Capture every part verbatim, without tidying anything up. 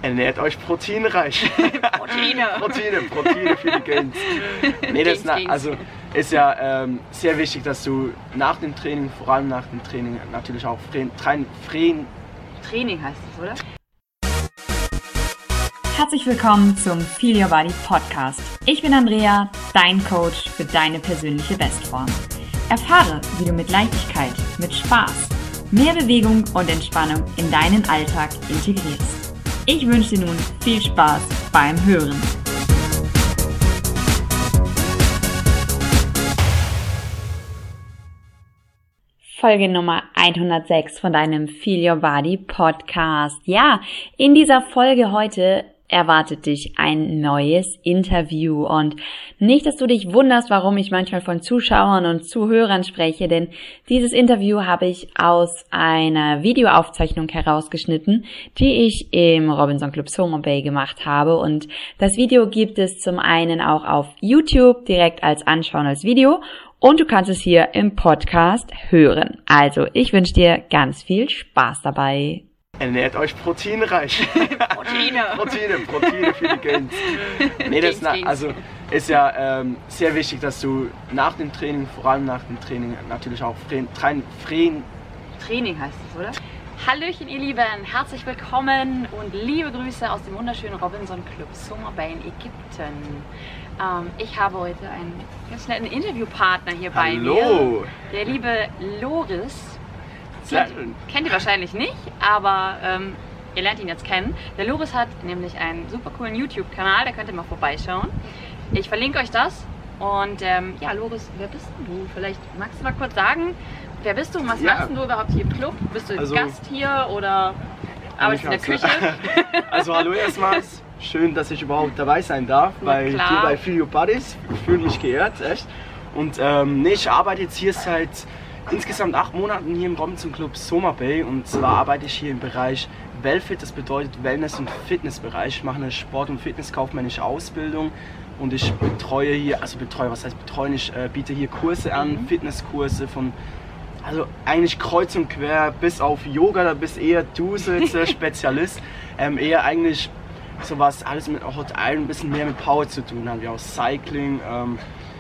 Ernährt euch proteinreich. Proteine. Proteine, Proteine für die Gains. Nee, das ist, also, ist ja ähm, sehr wichtig, dass du nach dem Training, vor allem nach dem Training, natürlich auch Freien, Freien, Training heißt es, oder? Herzlich willkommen zum Feel Your Body Podcast. Ich bin Andrea, dein Coach für deine persönliche Bestform. Erfahre, wie du mit Leichtigkeit, mit Spaß, mehr Bewegung und Entspannung in deinen Alltag integrierst. Ich wünsche dir nun viel Spaß beim Hören. Folge Nummer hundertsechs von deinem Feel Your Body Podcast. Ja, in dieser Folge heute erwartet dich ein neues Interview und nicht, dass du dich wunderst, warum ich manchmal von Zuschauern und Zuhörern spreche, denn dieses Interview habe ich aus einer Videoaufzeichnung herausgeschnitten, die ich im Robinson Club Soma Bay gemacht habe, und das Video gibt es zum einen auch auf YouTube direkt als Anschauen als Video und du kannst es hier im Podcast hören. Also, ich wünsche dir ganz viel Spaß dabei. Ernährt euch proteinreich. Proteine. Proteine, Proteine für die Gains. Nee, das ist, also, ist ja ähm, sehr wichtig, dass du nach dem Training, vor allem nach dem Training, natürlich auch Freien, Freien, Training heißt es, oder? Hallöchen ihr Lieben, herzlich willkommen und liebe Grüße aus dem wunderschönen Robinson Club Soma Bay in Ägypten. Ähm, ich habe heute einen ganz netten Interviewpartner hier bei Hallo. mir. Der liebe Loris. Kennt, kennt ihr wahrscheinlich nicht, aber ähm, ihr lernt ihn jetzt kennen. Der Loris hat nämlich einen super coolen YouTube-Kanal, da könnt ihr mal vorbeischauen. Ich verlinke euch das. Und ähm, ja, Loris, wer bist denn du? Vielleicht magst du mal kurz sagen, wer bist du und was ja. machst du überhaupt hier im Club? Bist du also, Gast hier oder arbeitest du in der Küche? Also hallo erstmal, schön, dass ich überhaupt dabei sein darf, bei dir bei Feel Your Body. Ich fühle mich geehrt, echt. Und ähm, nee, ich arbeite jetzt hier seit insgesamt acht Monaten hier im Robinson Club Soma Bay, und zwar arbeite ich hier im Bereich Wellfit, das bedeutet Wellness- und Fitnessbereich. Ich mache eine Sport- und Fitnesskaufmännische Ausbildung und ich betreue hier, also betreue, was heißt betreuen, ich äh, biete hier Kurse an, mhm. Fitnesskurse von, also eigentlich kreuz und quer, bis auf Yoga, da bist eher du so jetzt der Spezialist, ähm, eher eigentlich sowas, alles mit auch ein bisschen mehr mit Power zu tun haben, wie auch Cycling, ähm,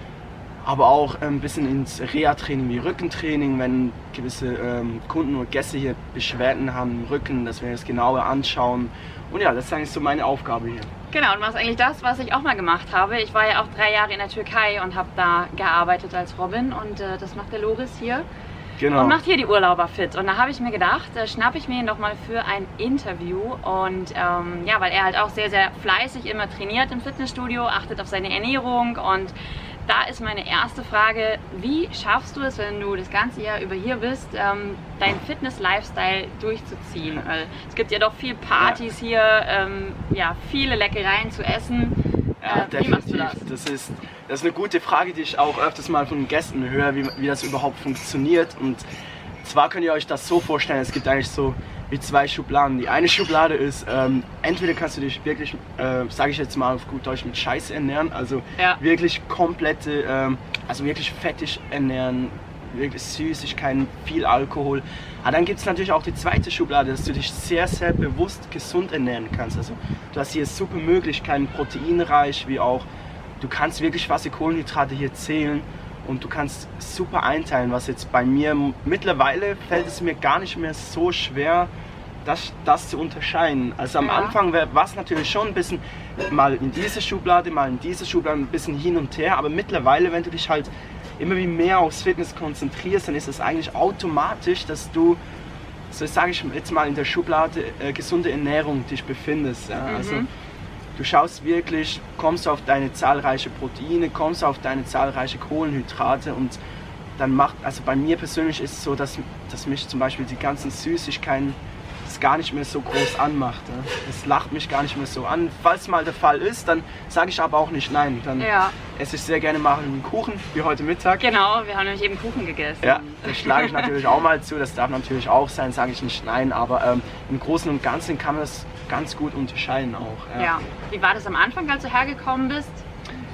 aber auch ein bisschen ins Reha-Training wie Rückentraining, wenn gewisse ähm, Kunden oder Gäste hier Beschwerden haben im Rücken, dass wir das genauer anschauen. Und ja, das ist eigentlich so meine Aufgabe hier. Genau, und machst eigentlich das, was ich auch mal gemacht habe. Ich war ja auch drei Jahre in der Türkei und habe da gearbeitet als Robin, und äh, das macht der Loris hier. Genau. Und macht hier die Urlauber fit. Und da habe ich mir gedacht, äh, schnappe ich mir ihn doch mal für ein Interview. Und ähm, ja, weil er halt auch sehr, sehr fleißig immer trainiert im Fitnessstudio, achtet auf seine Ernährung, und da ist meine erste Frage: Wie schaffst du es, wenn du das ganze Jahr über hier bist, ähm, deinen Fitness-Lifestyle durchzuziehen? Weil es gibt ja doch viel Partys ja. hier, ähm, ja, viele Leckereien zu essen. Ja, äh, wie machst du das? Das ist, das ist eine gute Frage, die ich auch öfters mal von Gästen höre, wie, wie das überhaupt funktioniert. Und zwar könnt ihr euch das so vorstellen, es gibt eigentlich so wie zwei Schubladen. Die eine Schublade ist, ähm, entweder kannst du dich wirklich, äh, sage ich jetzt mal auf gut Deutsch, mit Scheiße ernähren, also ja. wirklich komplette, ähm, also wirklich fettig ernähren, wirklich Süßigkeiten, viel Alkohol. Aber dann gibt es natürlich auch die zweite Schublade, dass du dich sehr, sehr bewusst gesund ernähren kannst. Also du hast hier super Möglichkeiten, proteinreich, wie auch, du kannst wirklich fast die Kohlenhydrate hier zählen. Und du kannst super einteilen, was jetzt bei mir, mittlerweile fällt es mir gar nicht mehr so schwer, das, das zu unterscheiden. Also am ja. Anfang war es natürlich schon ein bisschen mal in diese Schublade, mal in diese Schublade, ein bisschen hin und her. Aber mittlerweile, wenn du dich halt immer wie mehr aufs Fitness konzentrierst, dann ist es eigentlich automatisch, dass du, so sage ich jetzt mal, in der Schublade äh, gesunde Ernährung dich befindest. Ja? Mhm. Also, du schaust wirklich, kommst auf deine zahlreiche Proteine, kommst auf deine zahlreiche Kohlenhydrate, und dann macht, also bei mir persönlich ist es so, dass, dass mich zum Beispiel die ganzen Süßigkeiten das gar nicht mehr so groß anmacht. Es ja. lacht mich gar nicht mehr so an. Falls mal der Fall ist, dann sage ich aber auch nicht nein. Dann ja. esse ich sehr gerne mal einen Kuchen, wie heute Mittag. Genau, wir haben nämlich eben Kuchen gegessen. Ja, da schlage ich natürlich auch mal zu, das darf natürlich auch sein, sage ich nicht nein, aber ähm, im Großen und Ganzen kann man das ganz gut unterscheiden auch. Ja. ja. Wie war das am Anfang, als du hergekommen bist?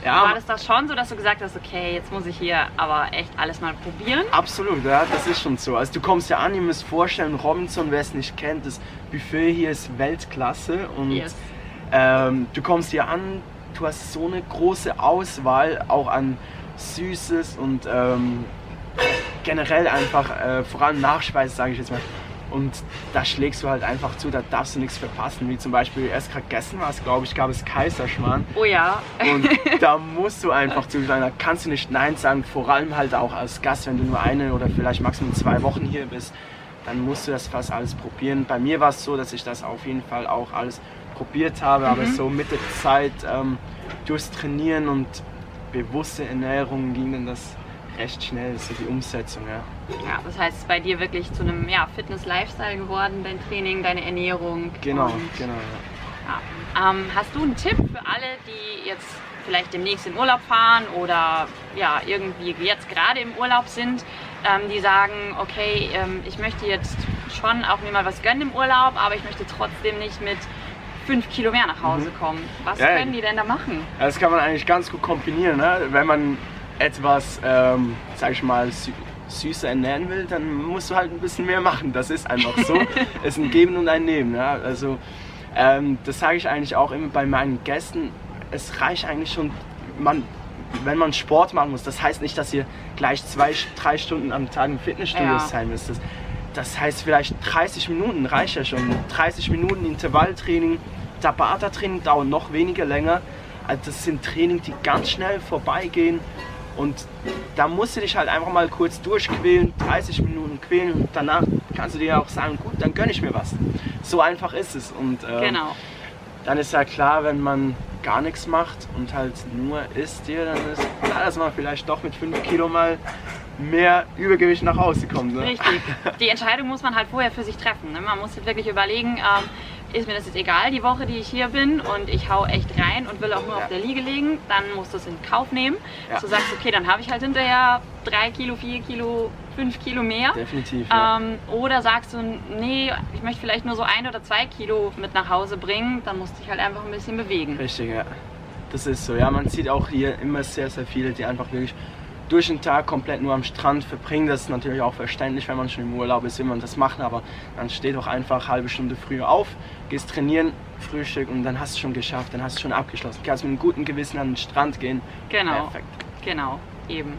Ja, war das da schon so, dass du gesagt hast, okay, jetzt muss ich hier aber echt alles mal probieren? Absolut, ja, das ist schon so. Also du kommst ja an, ihr müsst vorstellen, Robinson, wer es nicht kennt, das Buffet hier ist Weltklasse und Yes. ähm, du kommst hier an, du hast so eine große Auswahl auch an Süßes und ähm, generell einfach, äh, vor allem Nachspeise, sage ich jetzt mal. Und da schlägst du halt einfach zu, da darfst du nichts verpassen. Wie zum Beispiel, erst gerade gestern war es, glaube ich, gab es Kaiserschmarrn. Oh ja. Und da musst du einfach zuschlagen, da kannst du nicht Nein sagen. Vor allem halt auch als Gast, wenn du nur eine oder vielleicht maximal zwei Wochen hier bist, dann musst du das fast alles probieren. Bei mir war es so, dass ich das auf jeden Fall auch alles probiert habe, mhm. aber so mit der Zeit ähm, durchs Trainieren und bewusste Ernährung ging dann das recht schnell, so die Umsetzung, ja. Ja, das heißt, es ist bei dir wirklich zu einem ja, Fitness-Lifestyle geworden, dein Training, deine Ernährung. Genau, und, genau, ja. Ja. Ähm, hast du einen Tipp für alle, die jetzt vielleicht demnächst in Urlaub fahren oder ja, irgendwie jetzt gerade im Urlaub sind, ähm, die sagen, okay, ähm, ich möchte jetzt schon auch mir mal was gönnen im Urlaub, aber ich möchte trotzdem nicht mit fünf Kilo mehr nach Hause kommen. Was ja, können die denn da machen? Ja, das kann man eigentlich ganz gut kombinieren, ne? Wenn man etwas, ähm, sag ich mal, sü süßer ernähren will, dann musst du halt ein bisschen mehr machen. Das ist einfach so. Es ist ein Geben und ein Nehmen. Ja? Also, ähm, das sage ich eigentlich auch immer bei meinen Gästen. Es reicht eigentlich schon, man, wenn man Sport machen muss. Das heißt nicht, dass ihr gleich zwei, drei Stunden am Tag im Fitnessstudio ja. sein müsst. Das, das heißt, vielleicht dreißig Minuten reicht ja schon. dreißig Minuten Intervalltraining, Tabata-Training dauert noch weniger länger. Also das sind Training, die ganz schnell vorbeigehen. Und da musst du dich halt einfach mal kurz durchquälen, dreißig Minuten quälen und danach kannst du dir auch sagen, gut, dann gönne ich mir was. So einfach ist es. Und ähm, genau. dann ist ja klar, wenn man gar nichts macht und halt nur isst hier, dann ist klar, dass man vielleicht doch mit fünf Kilo mal mehr Übergewicht nach Hause kommt. Ne? Richtig. Die Entscheidung muss man halt vorher für sich treffen. Ne? Man muss halt wirklich überlegen, ähm, ist mir das jetzt egal, die Woche, die ich hier bin und ich hau echt rein und will auch nur ja. auf der Liege liegen, dann musst du es in Kauf nehmen. Ja. Du sagst, okay, dann habe ich halt hinterher drei Kilo, vier Kilo, fünf Kilo mehr. Definitiv. Ja. Ähm, oder sagst du, nee, ich möchte vielleicht nur so ein oder zwei Kilo mit nach Hause bringen, dann musst du dich halt einfach ein bisschen bewegen. Richtig, ja. Das ist so. Ja, man sieht auch hier immer sehr, sehr viele, die einfach wirklich durch den Tag komplett nur am Strand verbringen. Das ist natürlich auch verständlich, wenn man schon im Urlaub ist, will man das machen, aber dann steh doch einfach eine halbe Stunde früher auf, gehst trainieren, Frühstück und dann hast du schon geschafft, dann hast du schon abgeschlossen. Du kannst mit einem guten Gewissen an den Strand gehen. Genau, perfekt. Genau, eben.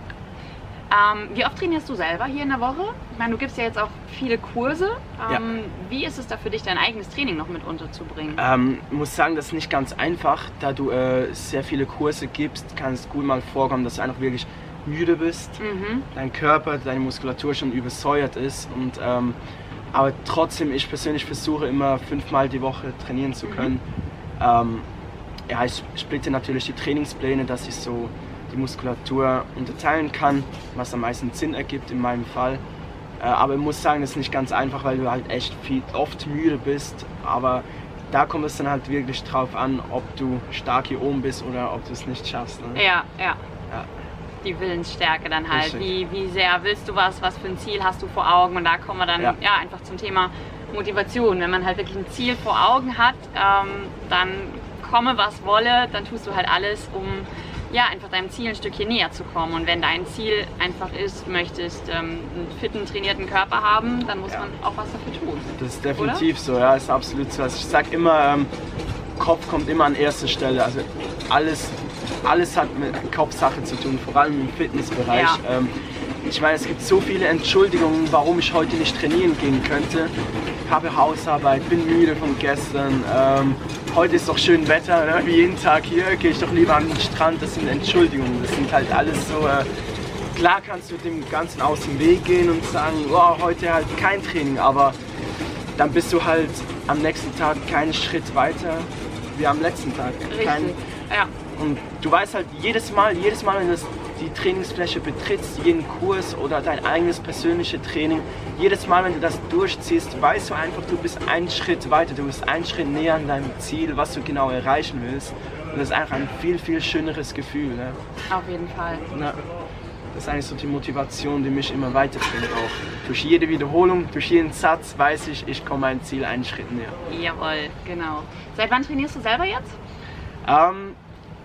Ähm, wie oft trainierst du selber hier in der Woche? Ich meine, du gibst ja jetzt auch viele Kurse. Ähm, ja. Wie ist es da für dich, dein eigenes Training noch mit unterzubringen? Ähm, ich muss sagen, das ist nicht ganz einfach, da du äh, sehr viele Kurse gibst, kann es gut mal vorkommen, dass du einfach wirklich müde bist, mhm. dein Körper, deine Muskulatur schon übersäuert ist und ähm, aber trotzdem, ich persönlich versuche immer fünfmal die Woche trainieren zu können. Mhm. Ähm, ja, ich splitte natürlich die Trainingspläne, dass ich so die Muskulatur unterteilen kann, was am meisten Sinn ergibt in meinem Fall. Äh, aber ich muss sagen, das ist nicht ganz einfach, weil du halt echt viel, oft müde bist, aber da kommt es dann halt wirklich drauf an, ob du stark hier oben bist oder ob du es nicht schaffst. Ne? Ja, ja. ja. Die Willensstärke dann halt. Wie, wie sehr willst du was, was für ein Ziel hast du vor Augen? Und da kommen wir dann ja. Ja, einfach zum Thema Motivation. Wenn man halt wirklich ein Ziel vor Augen hat, ähm, dann komme was wolle, dann tust du halt alles, um ja, einfach deinem Ziel ein Stückchen näher zu kommen. Und wenn dein Ziel einfach ist, du möchtest ähm, einen fitten, trainierten Körper haben, dann muss ja. man auch was dafür tun. Das ist definitiv oder? So, ja, ist absolut so. Also ich sag immer, ähm, Kopf kommt immer an erster Stelle. Also alles, alles hat mit Kopfsache zu tun, vor allem im Fitnessbereich. Ja. Ähm, ich meine, es gibt so viele Entschuldigungen, warum ich heute nicht trainieren gehen könnte. Ich habe Hausarbeit, bin müde von gestern. Ähm, heute ist doch schön Wetter, ne? Wie jeden Tag hier, gehe ich doch lieber an den Strand. Das sind Entschuldigungen, das sind halt alles so... Äh, klar kannst du dem Ganzen aus dem Weg gehen und sagen, oh, heute halt kein Training, aber dann bist du halt am nächsten Tag keinen Schritt weiter wie am letzten Tag. Richtig, kein, ja. Und du weißt halt jedes Mal, jedes Mal, wenn du die Trainingsfläche betrittst, jeden Kurs oder dein eigenes persönliches Training, jedes Mal, wenn du das durchziehst, weißt du einfach, du bist einen Schritt weiter, du bist einen Schritt näher an deinem Ziel, was du genau erreichen willst. Und das ist einfach ein viel, viel schöneres Gefühl. Ne? Auf jeden Fall. Na, das ist eigentlich so die Motivation, die mich immer weiterbringt auch. Durch jede Wiederholung, durch jeden Satz weiß ich, ich komme meinem Ziel einen Schritt näher. Jawohl, genau. Seit wann trainierst du selber jetzt? Ähm,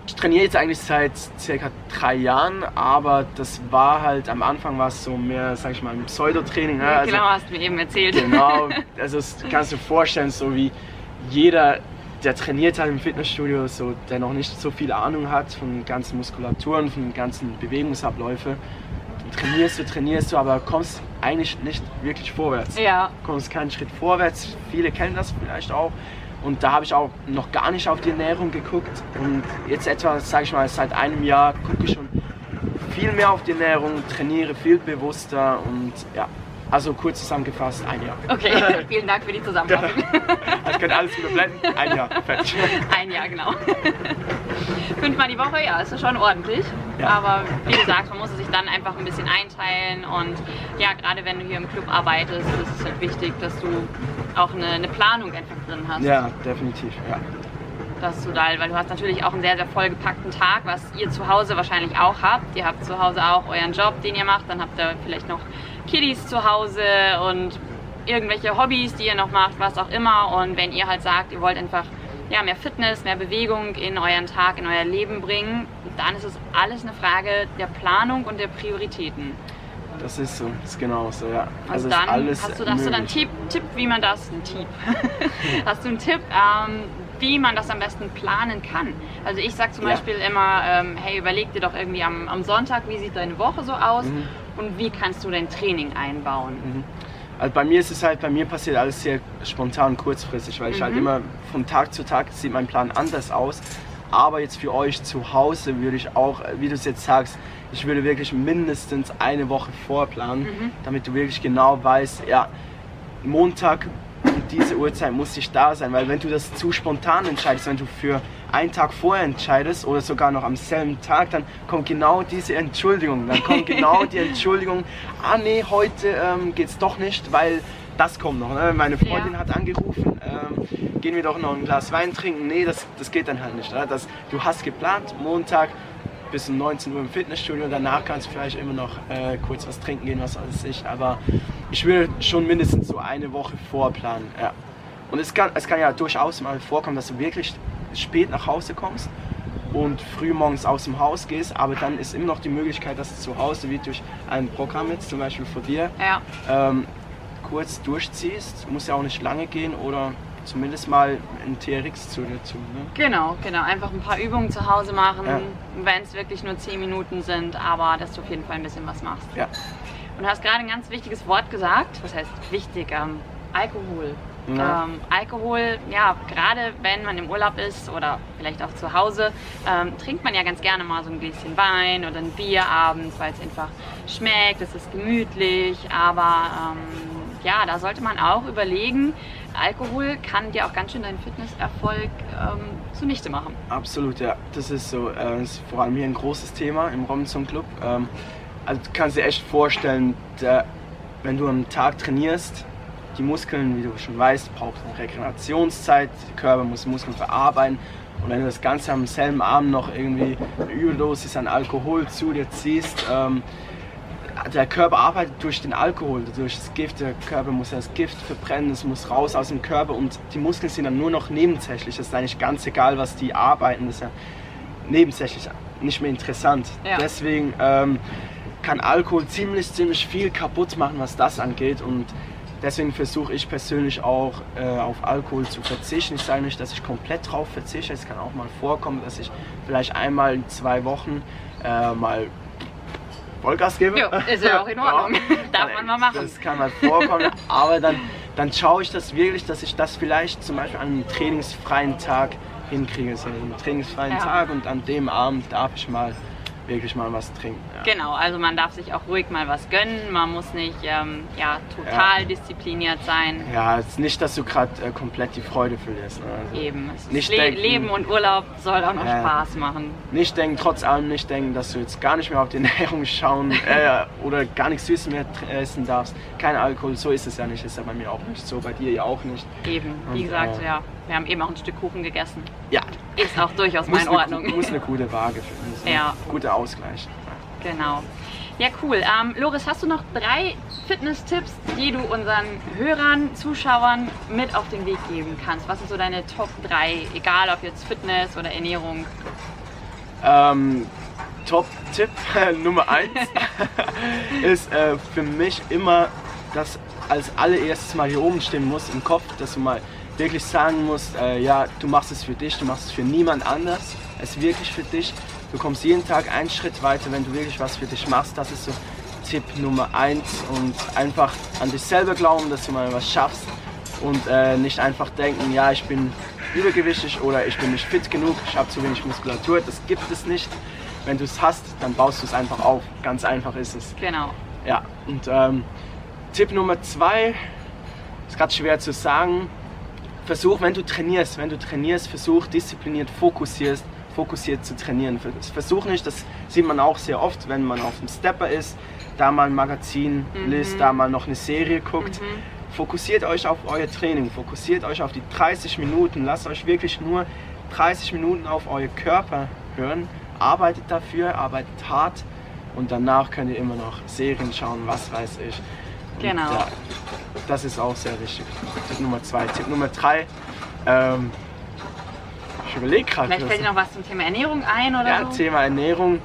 Ich trainiere jetzt eigentlich seit circa drei Jahren, aber das war halt, am Anfang war es so mehr, sag ich mal, ein Pseudotraining. Ne? Ja, also, genau, hast du mir eben erzählt. Genau, also das kannst du dir vorstellen, so wie jeder, der trainiert hat im Fitnessstudio, so, der noch nicht so viel Ahnung hat von den ganzen Muskulaturen, von den ganzen Bewegungsabläufen. Trainierst du, trainierst du, aber kommst eigentlich nicht wirklich vorwärts. Ja. Kommst keinen Schritt vorwärts, viele kennen das vielleicht auch. Und da habe ich auch noch gar nicht auf die Ernährung geguckt. Und jetzt etwa, sage ich mal, seit einem Jahr gucke ich schon viel mehr auf die Ernährung, trainiere viel bewusster und ja, also kurz zusammengefasst, ein Jahr. Okay, vielen Dank für die Zusammenfassung. Also ich kann alles überblenden, ein Jahr, fertig. Ein Jahr, genau. Fünfmal die Woche, ja, ist ja schon ordentlich. Ja. Aber wie gesagt, man muss es sich dann einfach ein bisschen einteilen und ja, gerade wenn du hier im Club arbeitest, ist es halt wichtig, dass du auch eine, eine Planung einfach drin hast. Ja, definitiv, ja. Dass du da, weil du hast natürlich auch einen sehr, sehr vollgepackten Tag, was ihr zu Hause wahrscheinlich auch habt. Ihr habt zu Hause auch euren Job, den ihr macht, dann habt ihr vielleicht noch Kiddies zu Hause und irgendwelche Hobbys, die ihr noch macht, was auch immer. Und wenn ihr halt sagt, ihr wollt einfach ja, mehr Fitness, mehr Bewegung in euren Tag, in euer Leben bringen, dann ist es alles eine Frage der Planung und der Prioritäten. Das ist so, das ist genau so, ja. Also, also dann alles hast du, hast du dann einen Tipp, Tipp, wie man das, ein Tipp, hast du einen Tipp, ähm, wie man das am besten planen kann? Also ich sage zum ja. Beispiel immer, ähm, hey, überleg dir doch irgendwie am, am Sonntag, wie sieht deine Woche so aus mhm. und wie kannst du dein Training einbauen? Mhm. Also bei mir ist es halt, bei mir passiert alles sehr spontan, kurzfristig, weil ich mhm. halt immer von Tag zu Tag sieht mein Plan anders aus. Aber jetzt für euch zu Hause würde ich auch, wie du es jetzt sagst, ich würde wirklich mindestens eine Woche vorplanen, mhm. damit du wirklich genau weißt, ja, Montag um diese Uhrzeit muss ich da sein, weil wenn du das zu spontan entscheidest, wenn du für einen Tag vorher entscheidest oder sogar noch am selben Tag, dann kommt genau diese Entschuldigung, dann kommt genau die Entschuldigung, ah nee, heute ähm, geht's doch nicht, weil das kommt noch, ne? Meine Freundin ja. hat angerufen, ähm, gehen wir doch noch ein Glas Wein trinken, nee, das, das geht dann halt nicht, ne? Das, du hast geplant, Montag bis um neunzehn Uhr im Fitnessstudio, danach kannst du vielleicht immer noch äh, kurz was trinken gehen, was weiß ich, aber ich würde schon mindestens so eine Woche vorplanen, ja. Und es kann, es kann ja durchaus mal vorkommen, dass du wirklich spät nach Hause kommst und früh morgens aus dem Haus gehst, aber dann ist immer noch die Möglichkeit, dass du zu Hause wie durch ein Programm jetzt, zum Beispiel von dir, ja. ähm, kurz durchziehst, muss ja auch nicht lange gehen oder zumindest mal ein T R X zu dazu. Ne? Genau, genau, einfach ein paar Übungen zu Hause machen, ja. wenn es wirklich nur zehn Minuten sind, aber dass du auf jeden Fall ein bisschen was machst. Ja. Und du hast gerade ein ganz wichtiges Wort gesagt, was heißt wichtig, ähm, Alkohol. Ja. Ähm, Alkohol, ja, gerade wenn man im Urlaub ist oder vielleicht auch zu Hause, ähm, trinkt man ja ganz gerne mal so ein Gläschen Wein oder ein Bier abends, weil es einfach schmeckt, es ist gemütlich, aber ähm, ja, da sollte man auch überlegen, Alkohol kann dir auch ganz schön deinen Fitnesserfolg ähm, zunichte machen. Absolut, ja, das ist so, äh, das ist vor allem hier ein großes Thema im Robinson Club. Ähm, also du kannst dir echt vorstellen, der, wenn du am Tag trainierst, die Muskeln, wie du schon weißt, brauchen Regenerationszeit, der Körper muss Muskeln verarbeiten und wenn du das Ganze am selben Abend noch irgendwie eine Überdosis an Alkohol zu dir ziehst, ähm, der Körper arbeitet durch den Alkohol, durch das Gift, der Körper muss das Gift verbrennen, es muss raus aus dem Körper und die Muskeln sind dann nur noch nebensächlich, das ist eigentlich ganz egal, was die arbeiten, das ist ja nebensächlich, nicht mehr interessant. Ja. Deswegen ähm, kann Alkohol ziemlich, ziemlich viel kaputt machen, was das angeht und deswegen versuche ich persönlich auch äh, auf Alkohol zu verzichten. Ich sage nicht, dass ich komplett drauf verzichte. Es kann auch mal vorkommen, dass ich vielleicht einmal in zwei Wochen äh, mal Vollgas gebe. Jo, ist ja auch in Ordnung. Ja, darf man mal machen. Das kann mal vorkommen, aber dann, dann schaue ich das wirklich, dass ich das vielleicht zum Beispiel an einem trainingsfreien Tag hinkriege. So einen trainingsfreien ja. Tag und an dem Abend darf ich mal wirklich mal was trinken. Ja. Genau, also man darf sich auch ruhig mal was gönnen, man muss nicht ähm, ja, total ja. diszipliniert sein. Ja, es ist nicht, dass du gerade äh, komplett die Freude verlierst. Ne? Also Eben, es nicht Le denken, Leben und Urlaub soll auch noch äh, Spaß machen. Nicht denken, trotz allem nicht denken, dass du jetzt gar nicht mehr auf die Ernährung schauen äh, oder gar nichts Süßes mehr essen darfst. Kein Alkohol, so ist es ja nicht, ist ja bei mir auch nicht so, bei dir ja auch nicht. Eben, wie und, gesagt, äh, ja, wir haben eben auch ein Stück Kuchen gegessen. Ja. Ist auch durchaus mal in Ordnung. Du musst eine gute Waage finden, so ja. guter Ausgleich. Genau. Ja, cool. Ähm, Loris, hast du noch drei Fitness-Tipps, die du unseren Hörern, Zuschauern mit auf den Weg geben kannst? Was sind so deine Top drei, egal ob jetzt Fitness oder Ernährung? Ähm, Top-Tipp Nummer eins ist äh, für mich immer, dass als allererstes mal hier oben stehen muss im Kopf, dass du mal wirklich sagen musst, äh, ja, du machst es für dich, du machst es für niemand anders, es ist wirklich für dich. Du kommst jeden Tag einen Schritt weiter, wenn du wirklich was für dich machst. Das ist so Tipp Nummer eins und einfach an dich selber glauben, dass du mal was schaffst und äh, nicht einfach denken, ja, ich bin übergewichtig oder ich bin nicht fit genug, ich habe zu wenig Muskulatur, das gibt es nicht. Wenn du es hast, dann baust du es einfach auf, ganz einfach ist es. Genau. Ja, und ähm, Tipp Nummer zwei, ist gerade schwer zu sagen, versuch, wenn du trainierst, wenn du trainierst, versuch diszipliniert, fokussierst, fokussiert zu trainieren. Versuch nicht, das sieht man auch sehr oft, wenn man auf dem Stepper ist, da mal ein Magazin mhm. liest, da mal noch eine Serie guckt. Mhm. Fokussiert euch auf euer Training, fokussiert euch auf die dreißig Minuten, lasst euch wirklich nur dreißig Minuten auf euer Körper hören, arbeitet dafür, arbeitet hart und danach könnt ihr immer noch Serien schauen, was weiß ich. Und genau. Ja, das ist auch sehr wichtig. Tipp Nummer zwei. Tipp Nummer drei, ähm, ich überlege gerade. Vielleicht fällt dir noch was zum Thema Ernährung ein oder ja, so? Thema Ernährung.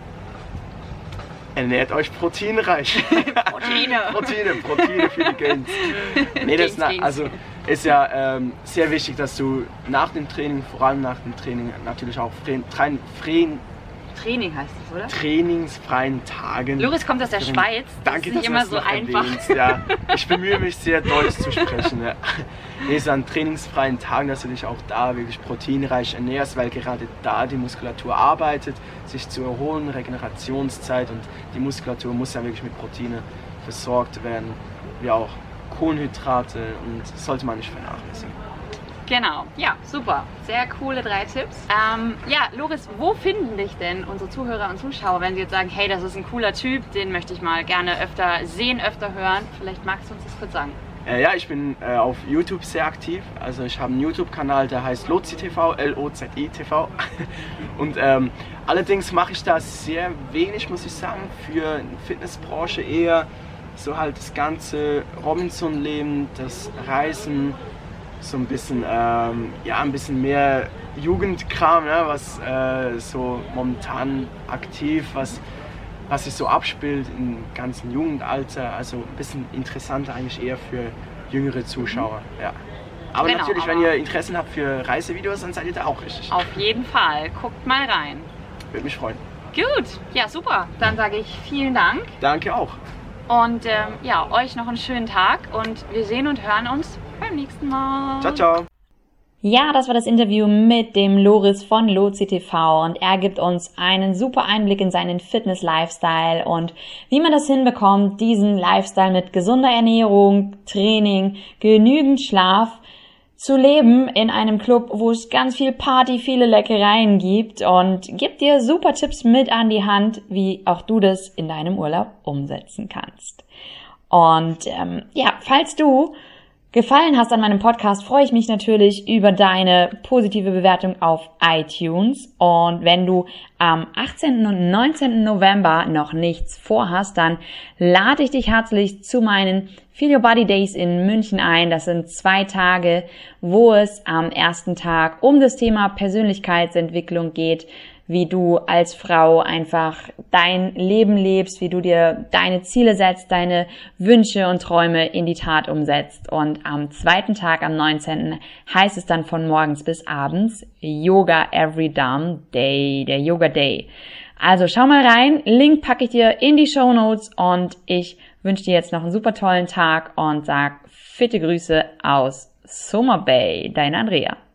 Ernährt euch proteinreich. Proteine. Proteine, Proteine für die Gains. Nee, das na, also ist ja ähm, sehr wichtig, dass du nach dem Training, vor allem nach dem Training, natürlich auch freien, freien, freien Training heißt es, oder? Trainingsfreien Tagen. Loris kommt aus der Training. Schweiz. Das Danke, ist nicht dass immer du so das noch einfach. erwähnst, ja. Ich bemühe mich sehr, Deutsch zu sprechen. Ja. Nee, so an trainingsfreien Tagen, dass du dich auch da wirklich proteinreich ernährst, weil gerade da die Muskulatur arbeitet, sich zu erholen, Regenerationszeit und die Muskulatur muss ja wirklich mit Proteine versorgt werden, wie auch Kohlenhydrate und das sollte man nicht vernachlässigen. Genau, ja, super. Sehr coole drei Tipps. Ähm, ja, Loris, wo finden dich denn unsere Zuhörer und Zuschauer, wenn sie jetzt sagen, hey, das ist ein cooler Typ, den möchte ich mal gerne öfter sehen, öfter hören? Vielleicht magst du uns das kurz sagen. Äh, ja, ich bin äh, auf YouTube sehr aktiv. Also ich habe einen YouTube-Kanal, der heißt LoziTV, L O Z I T V. Und ähm, allerdings mache ich da sehr wenig, muss ich sagen, für die Fitnessbranche eher so halt das ganze Robinson-Leben, das Reisen, so ein bisschen, ähm, ja, ein bisschen mehr Jugendkram, ne, was äh, so momentan aktiv, was, was sich so abspielt im ganzen Jugendalter, also ein bisschen interessanter eigentlich eher für jüngere Zuschauer. Ja. Aber genau, natürlich, aber wenn ihr Interessen habt für Reisevideos, dann seid ihr da auch richtig. Auf jeden Fall, guckt mal rein. Würde mich freuen. Gut, ja super, dann sage ich vielen Dank. Danke auch. Und ähm, ja, euch noch einen schönen Tag und wir sehen und hören uns beim nächsten Mal. Ciao, ciao. Ja, das war das Interview mit dem Loris von LoziTV und er gibt uns einen super Einblick in seinen Fitness-Lifestyle und wie man das hinbekommt, diesen Lifestyle mit gesunder Ernährung, Training, genügend Schlaf zu leben in einem Club, wo es ganz viel Party, viele Leckereien gibt und gibt dir super Tipps mit an die Hand, wie auch du das in deinem Urlaub umsetzen kannst. Und ähm, ja, falls du gefallen hast an meinem Podcast, freue ich mich natürlich über deine positive Bewertung auf iTunes. Und wenn du am achtzehnten und neunzehnten November noch nichts vorhast, dann lade ich dich herzlich zu meinen Feel Your Body Days in München ein. Das sind zwei Tage, wo es am ersten Tag um das Thema Persönlichkeitsentwicklung geht, wie du als Frau einfach dein Leben lebst, wie du dir deine Ziele setzt, deine Wünsche und Träume in die Tat umsetzt. Und am zweiten Tag, am neunzehnten heißt es dann von morgens bis abends Yoga Every Damn Day, der Yoga Day. Also schau mal rein, Link packe ich dir in die Shownotes und ich wünsche dir jetzt noch einen super tollen Tag und sag fitte Grüße aus Summer Bay, deine Andrea.